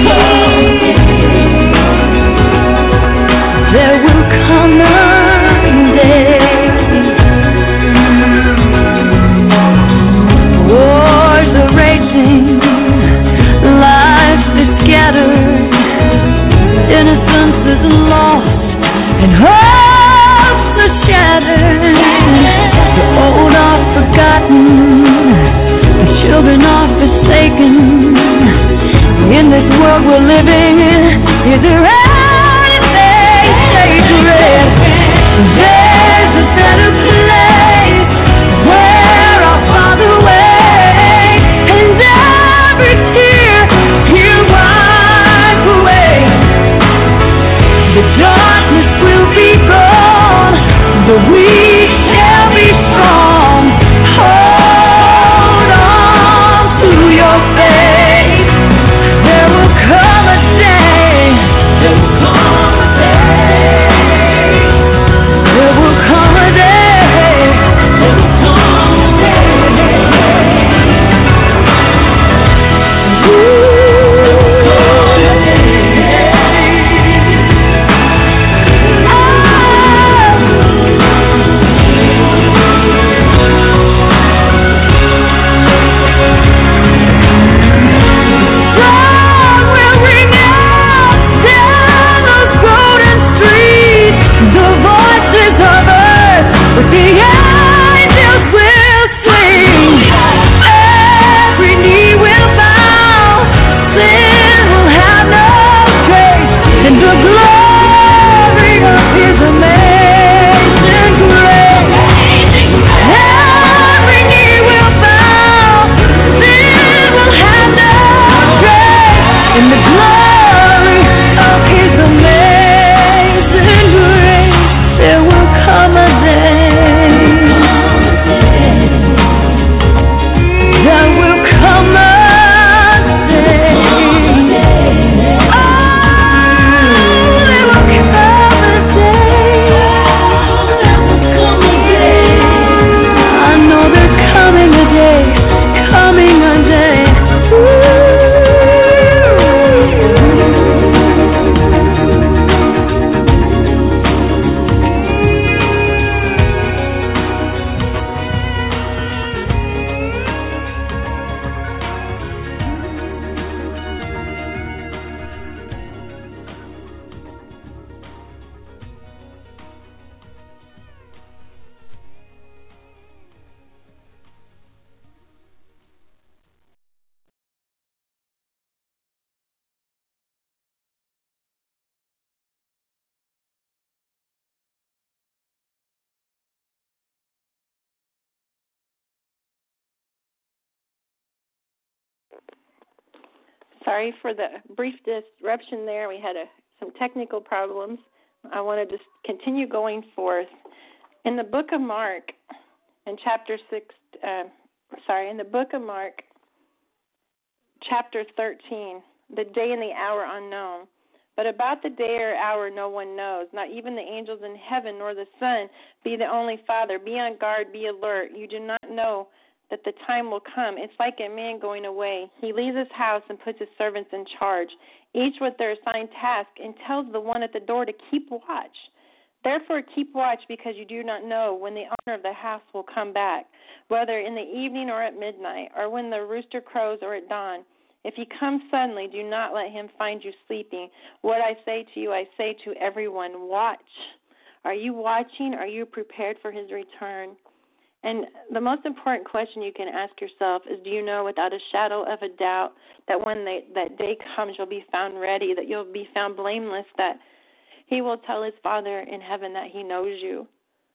There will come a day. Wars are raging, life is scattered, innocence is lost, and hopes are shattered. The old are forgotten, the children are forsaken. In this world we're living in, is there anything sacred? There's a better place where our Father waits, and every tear He'll wipe away. The darkness will be gone, the weak shall be strong. Hold on to your faith. There will come a day. There will come a day. There will come a day. There will come a day. Ooh, there will come a day. God will ring out down those golden streets, the voices of earth, with the angels will sing. Every knee will bow, sin will have no trace in the glory of His amazing grace. Every knee will bow, sin will have no trace in the glory of His amazing grace. There will come a day. Sorry for the brief disruption there. We had a, some technical problems. I want to just continue going forth. In the book of Mark, in chapter six, uh, sorry, in the book of Mark, chapter thirteen, the day and the hour unknown. But about the day or hour no one knows, not even the angels in heaven nor the Son, be the only Father. Be on guard, be alert. You do not know that the time will come. It's like a man going away. He leaves his house and puts his servants in charge, each with their assigned task, and tells the one at the door to keep watch. Therefore keep watch, because you do not know when the owner of the house will come back, whether in the evening or at midnight, or when the rooster crows or at dawn. If he comes suddenly, do not let him find you sleeping. What I say to you, I say to everyone, watch. Are you watching? Are you prepared for his return? And the most important question you can ask yourself is, do you know without a shadow of a doubt that when they, that day comes, you'll be found ready, that you'll be found blameless, that he will tell his Father in heaven that he knows you?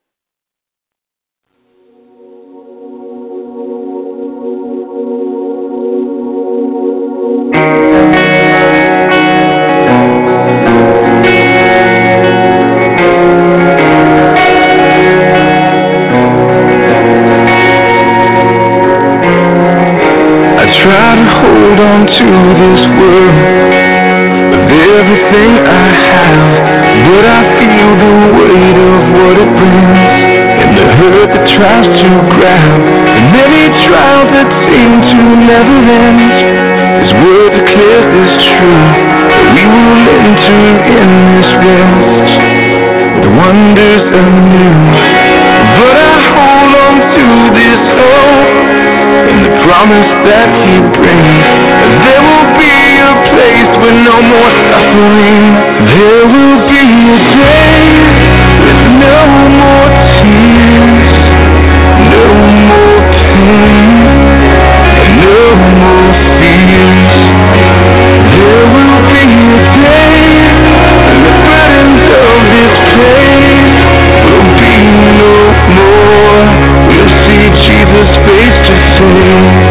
Try to hold on to this world with everything I have, but I feel the weight of what it brings, and the hurt that tries to grab, and many trials that seem to never end. His word declares this truth, that we will enter in this rest with wonders anew. But I hold on to this hope and the promise that he brings. There will be a place with no more suffering. There will be a day with no more tears, no more pain, and no more fears. There will be a day when the burdens of this place will be no more. We'll see Jesus face to face.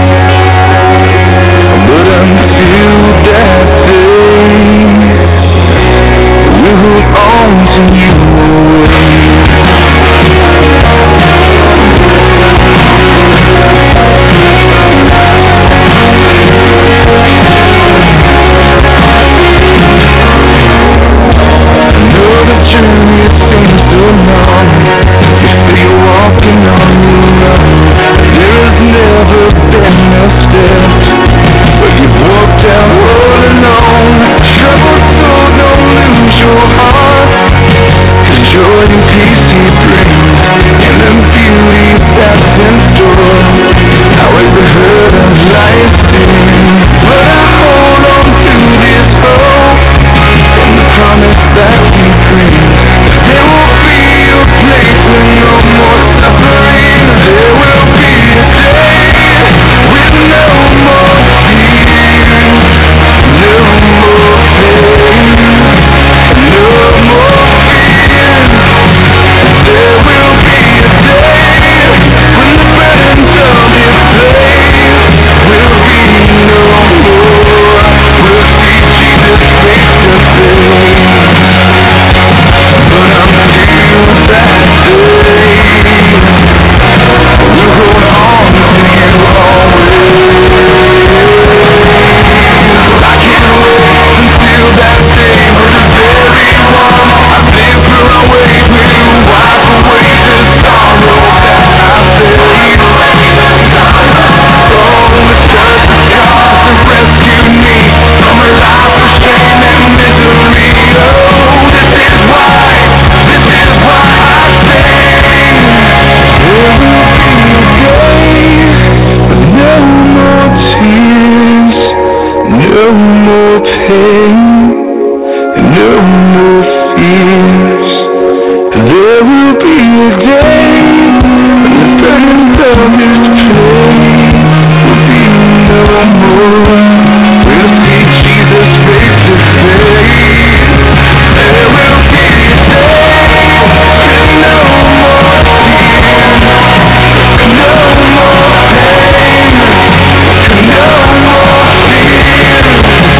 But until that day, we'll hold on to you. I know the journey seems so long. You feel you're walking on your own. There has never been a step where you've walked down all alone. Troubled soul, don't lose your heart, 'cause joy and peace he brings, and the beauty that's in store. How is the hurt of life sting? But I hold on to this hope and the promise that he brings. There will be a place with no more suffering. There will be a day with no more tears, no more pain, no more fear. There will be a day when the burdens of this place will be no more. We'll see Jesus face to face. But until that day, we'll hold on to you always. I can't wait until that day with the very one I've lived through. I wait will wipe away the sorrow that I feel. Oh, the church has come to rescue me from a life of shame and misery. Oh, this is why, this is why I sing. There will be a day with no more tears, no more pain, no more fears. There will be a day when the burdens of this place will be no more. We'll see Jesus face to face. There will be a day with no more tears, no more pain, no more fear.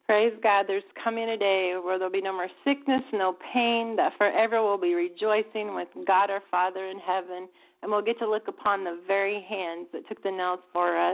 Praise God. There's coming a day where there'll be no more sickness, no pain, that forever we'll be rejoicing with God our Father in heaven, and we'll get to look upon the very hands that took the nails for us.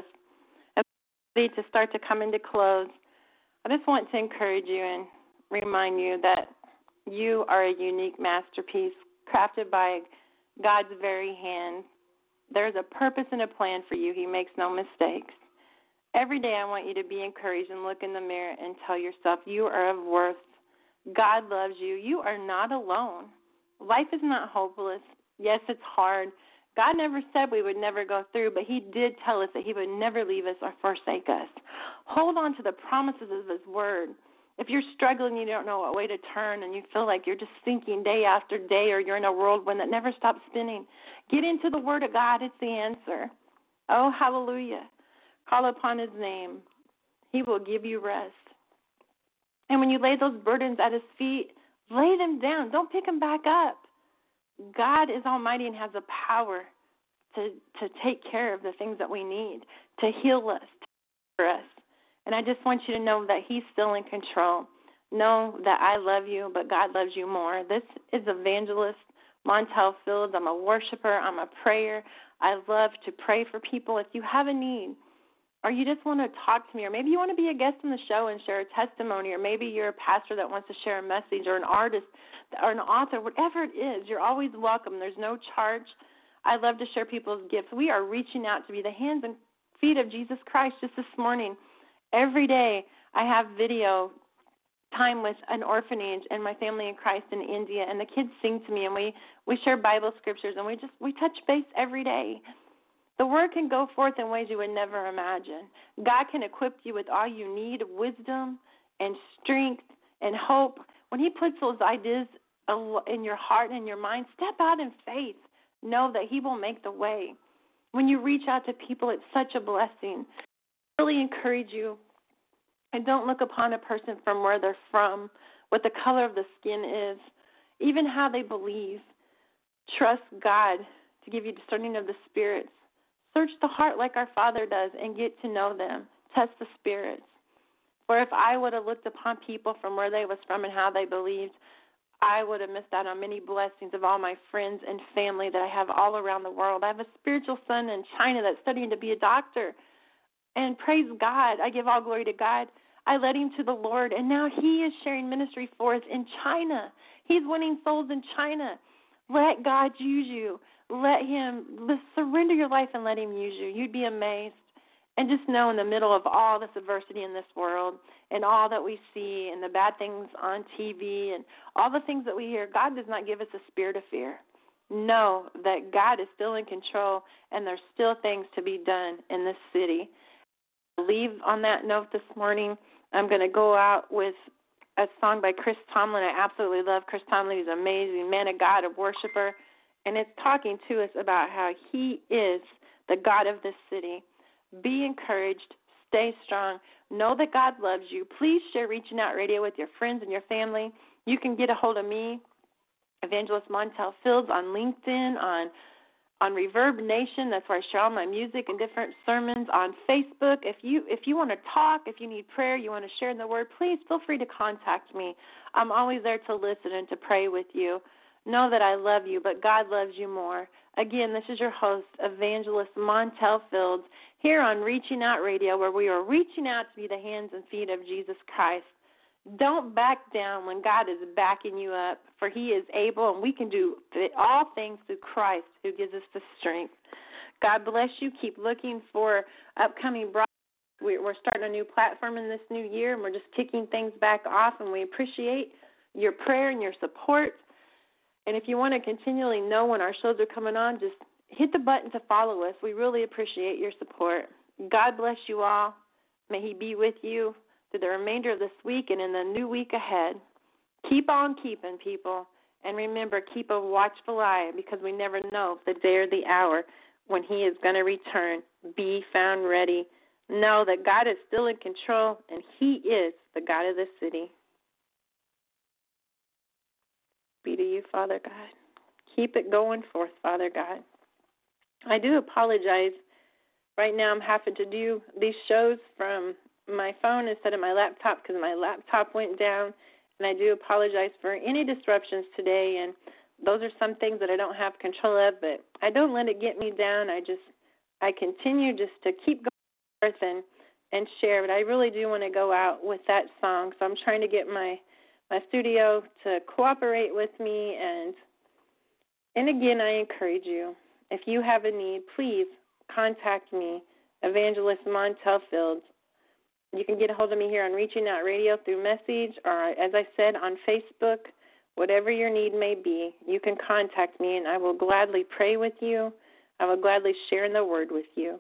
And to start to come into close, I just want to encourage you and remind you that you are a unique masterpiece crafted by God's very hand. There's a purpose and a plan for you. He makes no mistakes. Every day I want you to be encouraged and look in the mirror and tell yourself you are of worth. God loves you. You are not alone. Life is not hopeless. Yes, it's hard. God never said we would never go through, but he did tell us that he would never leave us or forsake us. Hold on to the promises of his word. If you're struggling, you don't know what way to turn, and you feel like you're just sinking day after day, or you're in a whirlwind that never stops spinning, get into the word of God. It's the answer. Oh, hallelujah. Call upon his name. He will give you rest. And when you lay those burdens at his feet, lay them down. Don't pick them back up. God is almighty and has the power to, to take care of the things that we need, to heal us, to for us. And I just want you to know that he's still in control. Know that I love you, but God loves you more. This is Evangelist Montel Fields. I'm a worshiper. I'm a prayer. I love to pray for people. If you have a need, or you just want to talk to me, or maybe you want to be a guest on the show and share a testimony, or maybe you're a pastor that wants to share a message, or an artist, or an author, whatever it is, you're always welcome. There's no charge. I love to share people's gifts. We are reaching out to be the hands and feet of Jesus Christ. Just this morning, every day I have video time with an orphanage and my family in Christ in India, and the kids sing to me, and we, we share Bible scriptures, and we just we touch base every day. The word can go forth in ways you would never imagine. God can equip you with all you need, wisdom and strength and hope. When he puts those ideas in your heart and your mind, step out in faith. Know that he will make the way. When you reach out to people, it's such a blessing. I really encourage you, and don't look upon a person from where they're from, what the color of the skin is, even how they believe. Trust God to give you discerning of the spirits. Search the heart like our Father does and get to know them. Test the spirits. For if I would have looked upon people from where they was from and how they believed, I would have missed out on many blessings of all my friends and family that I have all around the world. I have a spiritual son in China that's studying to be a doctor. And praise God, I give all glory to God. I led him to the Lord, and now he is sharing ministry for us in China. He's winning souls in China. Let God use you. Let him, let's surrender your life and let him use you. You'd be amazed. And just know in the middle of all this adversity in this world and all that we see and the bad things on T V and all the things that we hear, God does not give us a spirit of fear. Know that God is still in control and there's still things to be done in this city. Leave on that note this morning. I'm going to go out with a song by Chris Tomlin. I absolutely love Chris Tomlin. He's an amazing man of God, a worshiper. And it's talking to us about how he is the God of this city. Be encouraged. Stay strong. Know that God loves you. Please share Reaching Out Radio with your friends and your family. You can get a hold of me, Evangelist Montel Fields, on LinkedIn, on on Reverb Nation. That's where I share all my music and different sermons. On Facebook. If you if you want to talk, if you need prayer, you want to share in the word, please feel free to contact me. I'm always there to listen and to pray with you. Know that I love you, but God loves you more. Again, this is your host, Evangelist Montel Fields, here on Reaching Out Radio, where we are reaching out to be the hands and feet of Jesus Christ. Don't back down when God is backing you up, for he is able, and we can do all things through Christ who gives us the strength. God bless you. Keep looking for upcoming broadcasts. We're starting a new platform in this new year, and we're just kicking things back off, and we appreciate your prayer and your support. And if you want to continually know when our shows are coming on, just hit the button to follow us. We really appreciate your support. God bless you all. May he be with you through the remainder of this week and in the new week ahead. Keep on keeping, people. And remember, keep a watchful eye, because we never know the day or the hour when he is going to return. Be found ready. Know that God is still in control, and he is the God of this city. Be to you, Father God. Keep it going forth, Father God. I do apologize. Right now I'm having to do these shows from my phone instead of my laptop because my laptop went down, and I do apologize for any disruptions today, and those are some things that I don't have control of, but I don't let it get me down. I just, I continue just to keep going forth and, and share, but I really do want to go out with that song, so I'm trying to get my, my studio to cooperate with me, and and again, I encourage you, if you have a need, please contact me, Evangelist Montel Fields. You can get a hold of me here on Reaching Out Radio through message, or as I said, on Facebook. Whatever your need may be, you can contact me, and I will gladly pray with you. I will gladly share in the Word with you.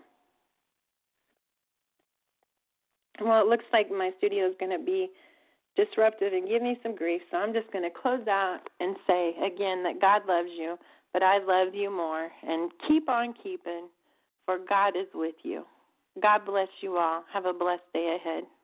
Well, it looks like my studio is going to be disruptive and give me some grief, so I'm just going to close out and say again that God loves you, but I love you more, and keep on keeping, for God is with you. God bless you all. Have a blessed day ahead.